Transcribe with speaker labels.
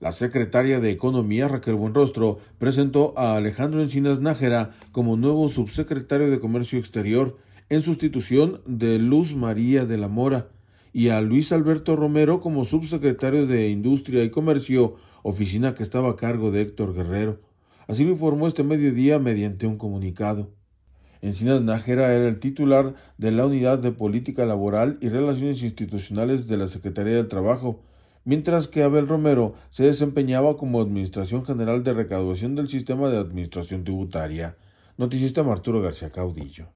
Speaker 1: La secretaria de Economía, Raquel Buenrostro, presentó a Alejandro Encinas Nájera como nuevo subsecretario de Comercio Exterior, en sustitución de Luz María de la Mora, y a Luis Alberto Romero como subsecretario de Industria y Comercio, oficina que estaba a cargo de Héctor Guerrero. Así lo informó este mediodía mediante un comunicado. Encinas Nájera era el titular de la Unidad de Política Laboral y Relaciones Institucionales de la Secretaría del Trabajo, mientras que Abel Romero se desempeñaba como Administración General de Recaudación del Sistema de Administración Tributaria. Noticista Arturo García Caudillo.